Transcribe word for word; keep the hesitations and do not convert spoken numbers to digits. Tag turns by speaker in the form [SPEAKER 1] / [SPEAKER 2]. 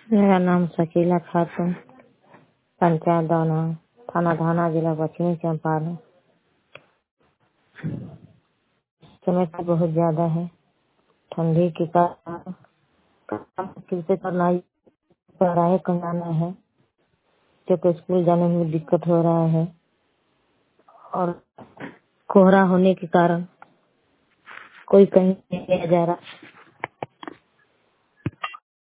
[SPEAKER 1] मेरा नाम शकीला खातून, पंचायत दौना, थाना धाना, जिला पश्चिमी चंपारण। समय तो बहुत ज्यादा है, ठंडी के कारण काम मुश्किल से करना ही पढ़ाई करना है, क्योंकि स्कूल जाने में दिक्कत हो रहा है और कोहरा होने के कारण कोई कहीं नहीं जा रहा।